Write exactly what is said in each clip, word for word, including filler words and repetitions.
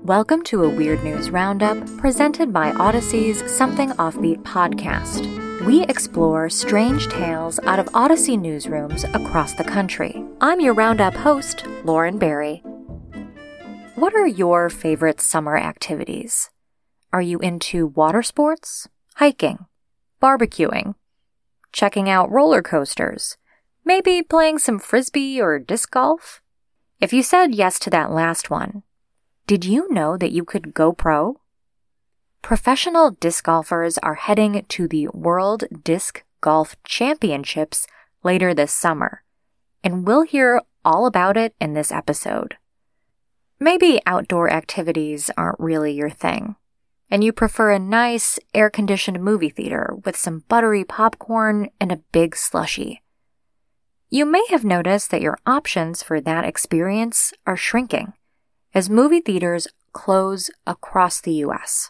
Welcome to a Weird News Roundup presented by Odyssey's Something Offbeat podcast. We explore strange tales out of Odyssey newsrooms across the country. I'm your Roundup host, Lauren Barry. What are your favorite summer activities? Are you into water sports, hiking, barbecuing, checking out roller coasters, maybe playing some frisbee or disc golf? If you said yes to that last one, did you know that you could go pro? Professional disc golfers are heading to the World Disc Golf Championships later this summer, and we'll hear all about it in this episode. Maybe outdoor activities aren't really your thing, and you prefer a nice, air-conditioned movie theater with some buttery popcorn and a big slushie. You may have noticed that your options for that experience are shrinking as movie theaters close across the U S.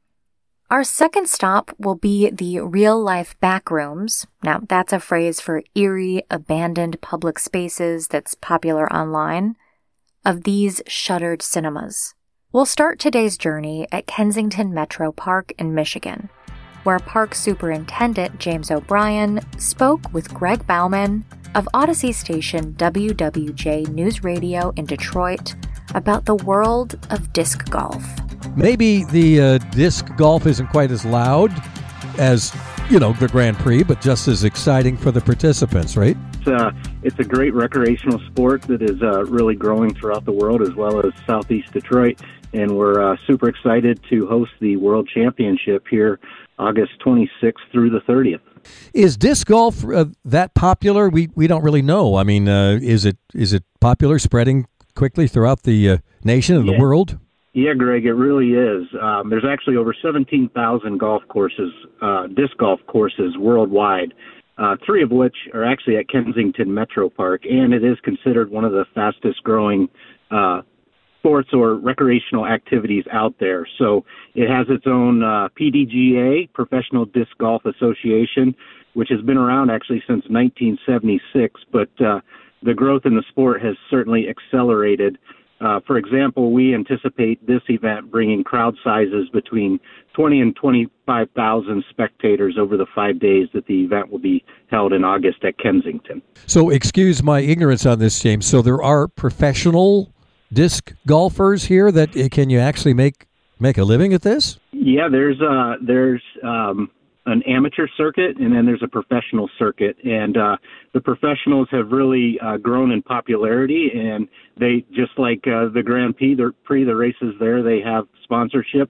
Our second stop will be the real-life backrooms. Now, that's a phrase for eerie, abandoned public spaces that's popular online, of these shuttered cinemas. We'll start today's journey at Kensington Metro Park in Michigan, where Park Superintendent James O'Brien spoke with Greg Bauman of Odyssey station W W J News Radio in Detroit about the world of disc golf. Maybe the uh, disc golf isn't quite as loud as, you know, the Grand Prix, but just as exciting for the participants, right? It's, uh, it's a great recreational sport that is uh, really growing throughout the world as well as Southeast Detroit, and we're uh, super excited to host the World Championship here August twenty-sixth through the thirtieth. Is disc golf uh, that popular? We we don't really know. I mean, uh, is it is it popular, spreading quickly throughout the uh, nation and yeah. the world? Yeah, Greg, it really is. Um, there's actually over seventeen thousand golf courses, uh, disc golf courses worldwide, uh, three of which are actually at Kensington Metro Park, and it is considered one of the fastest growing uh, sports or recreational activities out there. So it has its own uh, P D G A, Professional Disc Golf Association, which has been around actually since nineteen seventy-six, but uh, the growth in the sport has certainly accelerated. Uh, for example, we anticipate this event bringing crowd sizes between twenty and twenty-five thousand spectators over the five days that the event will be held in August at Kensington. So excuse my ignorance on this, James. So there are professional disc golfers here that can you actually make make a living at this? Yeah, there's uh, there's um, an amateur circuit, and then there's a professional circuit, and uh, the professionals have really uh, grown in popularity, and they, just like uh, the Grand Prix, the, Prix, the races there, they have sponsorships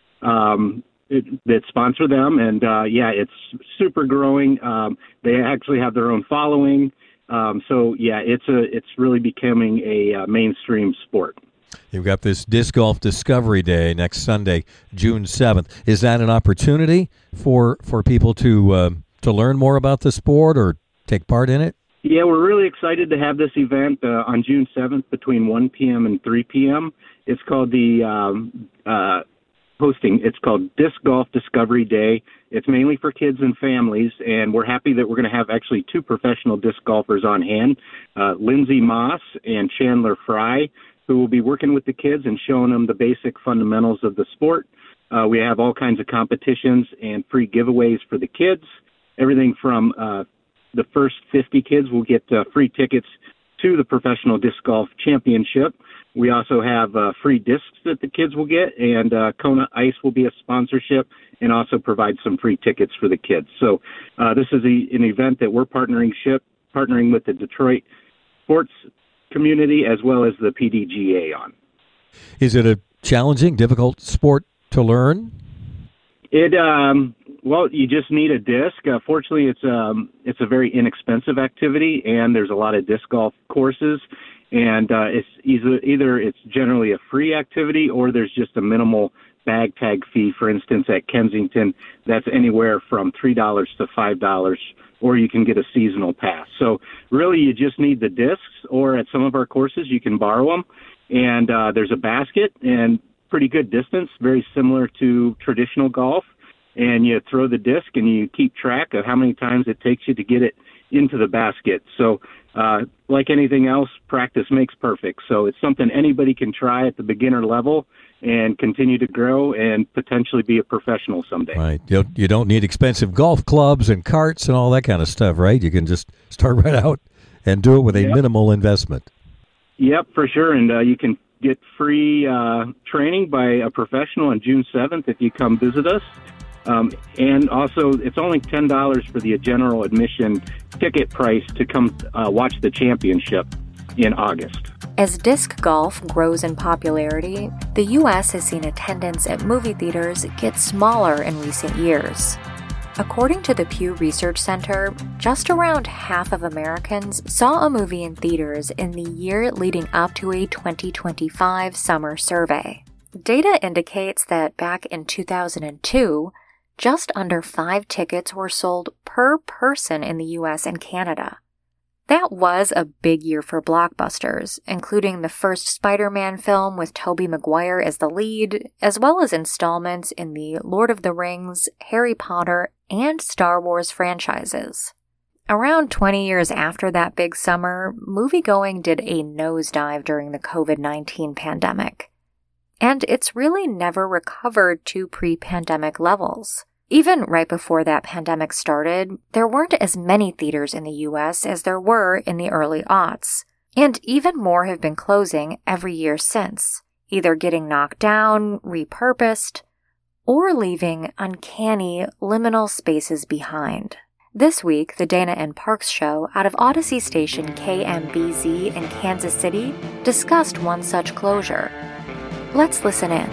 um, it, that sponsor them, and uh, yeah, it's super growing. Um, they actually have their own following, um, so yeah, it's a it's really becoming a uh, mainstream sport. You've got this Disc Golf Discovery Day next Sunday, June seventh. Is that an opportunity for for people to uh, to learn more about the sport or take part in it? Yeah, we're really excited to have this event uh, on June seventh between one p.m. and three p.m. It's called the um, uh, hosting. It's called Disc Golf Discovery Day. It's mainly for kids and families, and we're happy that we're going to have actually two professional disc golfers on hand, uh, Lindsay Moss and Chandler Fry, who will be working with the kids and showing them the basic fundamentals of the sport. Uh, we have all kinds of competitions and free giveaways for the kids. Everything from uh, the first fifty kids will get uh, free tickets to the Professional Disc Golf Championship. We also have uh, free discs that the kids will get, and uh, Kona Ice will be a sponsorship and also provide some free tickets for the kids. So uh, this is a, an event that we're partnering ship, partnering with the Detroit sports community as well as the P D G A on. Is it a challenging, difficult sport to learn? It um, well, you just need a disc. Uh, fortunately, it's um, it's a very inexpensive activity, and there's a lot of disc golf courses, and uh, it's either either it's generally a free activity or there's just a minimal bag tag fee. For instance, at Kensington, that's anywhere from three dollars to five dollars. Or you can get a seasonal pass. So really, you just need the discs, or at some of our courses, you can borrow them. And uh, there's a basket and pretty good distance, very similar to traditional golf. And you throw the disc, and you keep track of how many times it takes you to get it into the basket. So uh, like anything else, practice makes perfect. So it's something anybody can try at the beginner level and continue to grow and potentially be a professional someday. Right. You you don't need expensive golf clubs and carts and all that kind of stuff, right? You can just start right out and do it with a yep. minimal investment. Yep, for sure. And uh, you can get free uh, training by a professional on June seventh if you come visit us. Um, and also, it's only ten dollars for the general admission ticket price to come uh, watch the championship in August. As disc golf grows in popularity, the U S has seen attendance at movie theaters get smaller in recent years. According to the Pew Research Center, just around half of Americans saw a movie in theaters in the year leading up to a twenty twenty-five summer survey. Data indicates that back in two thousand two, just under five tickets were sold per person in the U S and Canada. That was a big year for blockbusters, including the first Spider-Man film with Tobey Maguire as the lead, as well as installments in the Lord of the Rings, Harry Potter, and Star Wars franchises. Around twenty years after that big summer, moviegoing did a nosedive during the covid nineteen pandemic. And it's really never recovered to pre-pandemic levels. Even right before that pandemic started, there weren't as many theaters in the U S as there were in the early aughts. And even more have been closing every year since, either getting knocked down, repurposed, or leaving uncanny liminal spaces behind. This week, the Dana and Parks Show out of Odyssey station K M B Z in Kansas City discussed one such closure. Let's listen in.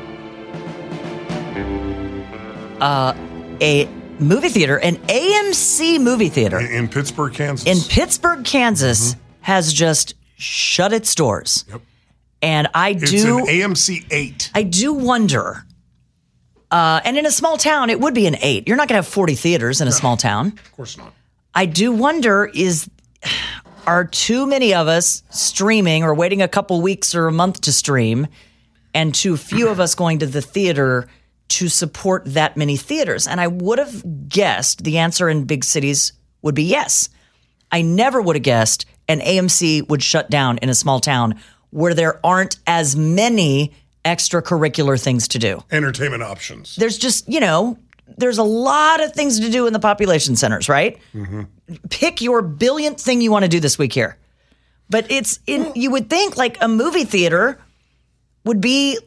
Uh, a movie theater, an A M C movie theater. In, in Pittsburgh, Kansas. In Pittsburgh, Kansas, mm-hmm. has just shut its doors. Yep. And I do... It's an A M C eight. I do wonder... Uh, and in a small town, it would be an eight. You're not going to have forty theaters in a no, small town. Of course not. I do wonder, is... Are too many of us streaming or waiting a couple weeks or a month to stream, and too few of us going to the theater to support that many theaters? And I would have guessed the answer in big cities would be yes. I never would have guessed an A M C would shut down in a small town where there aren't as many extracurricular things to do. Entertainment options. There's just, you know, there's a lot of things to do in the population centers, right? Mm-hmm. Pick your billionth thing you want to do this week here. But it's in, you would think like a movie theater would be...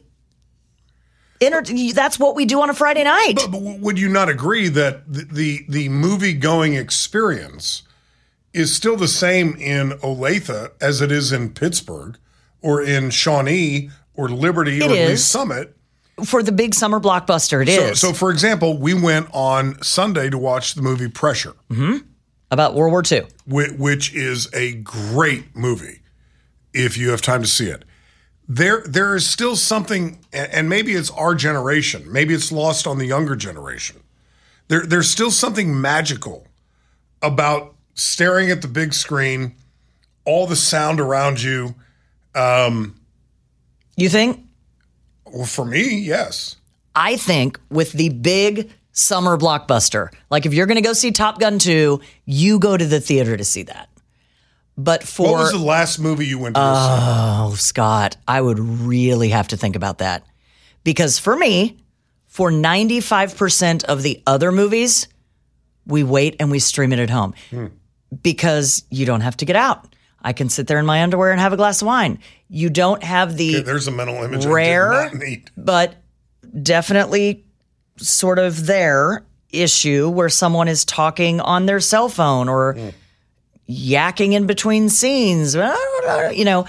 That's what we do on a Friday night. But, but would you not agree that the, the, the movie-going experience is still the same in Olathe as it is in Pittsburgh or in Shawnee or Liberty it or is. Lee Summit? For the big summer blockbuster, it so, is. So, for example, we went on Sunday to watch the movie Pressure. Mm-hmm. About World War Two. Which, which is a great movie if you have time to see it. There, there is still something, and maybe it's our generation. Maybe it's lost on the younger generation. There, there's still something magical about staring at the big screen, all the sound around you. Um, you think? Well, for me, yes. I think with the big summer blockbuster, like if you're going to go see Top Gun two, you go to the theater to see that. But for what was the last movie you went to? Oh, see? Scott, I would really have to think about that. Because for me, for ninety-five percent of the other movies, we wait and we stream it at home. Hmm. Because you don't have to get out. I can sit there in my underwear and have a glass of wine. You don't have the okay, there's a mental image rare, I did not need. But definitely sort of there issue where someone is talking on their cell phone or hmm. yakking in between scenes, you know.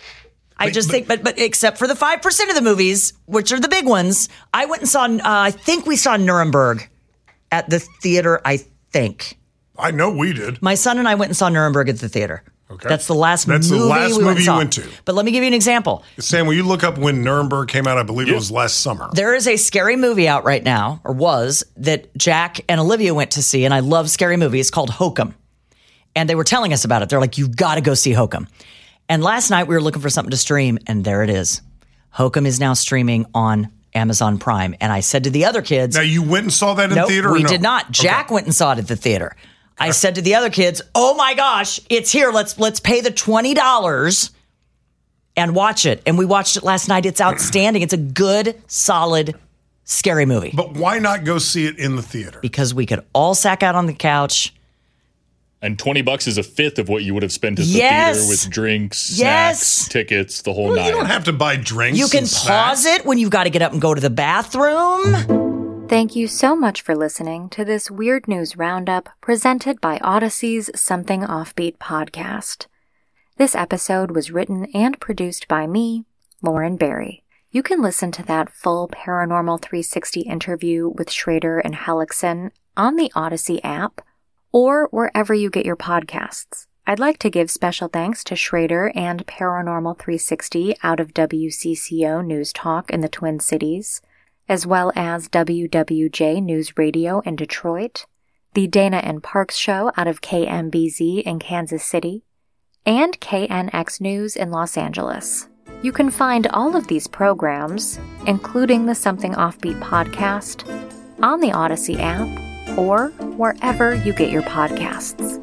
I but, just but, think, but but except for the five percent of the movies, which are the big ones, I went and saw, uh, I think we saw Nuremberg at the theater, I think. I know we did. My son and I went and saw Nuremberg at the theater. Okay. That's the last That's movie the last we movie went you saw. went to. But let me give you an example. Sam, will you look up when Nuremberg came out? I believe yeah. it was last summer. There is a scary movie out right now, or was, that Jack and Olivia went to see, and I love scary movies, called Hokum. And they were telling us about it. They're like, you've got to go see Hokum. And last night we were looking for something to stream, and there it is. Hokum is now streaming on Amazon Prime. And I said to the other kids... Now, you went and saw that in nope, theater? we or no? did not. Jack okay. went and saw it at the theater. I said to the other kids, "Oh my gosh, it's here. Let's let's pay the twenty dollars and watch it." And we watched it last night. It's outstanding. It's a good, solid, scary movie. But why not go see it in the theater? Because we could all sack out on the couch. And twenty bucks is a fifth of what you would have spent at the Yes. theater with drinks, Yes. snacks, tickets, the whole Well, nine. you don't have to buy drinks. You can and pause snacks. it when you've got to get up and go to the bathroom. Thank you so much for listening to this Weird News Roundup presented by Odyssey's Something Offbeat podcast. This episode was written and produced by me, Lauren Barry. You can listen to that full Paranormal three sixty interview with Schrader and Hellickson on the Odyssey app or wherever you get your podcasts. I'd like to give special thanks to Schrader and Paranormal three sixty out of W C C O News Talk in the Twin Cities, as well as W W J News Radio in Detroit, the Dana and Parks Show out of K M B Z in Kansas City, and K N X News in Los Angeles. You can find all of these programs, including the Something Offbeat podcast, on the Odyssey app or wherever you get your podcasts.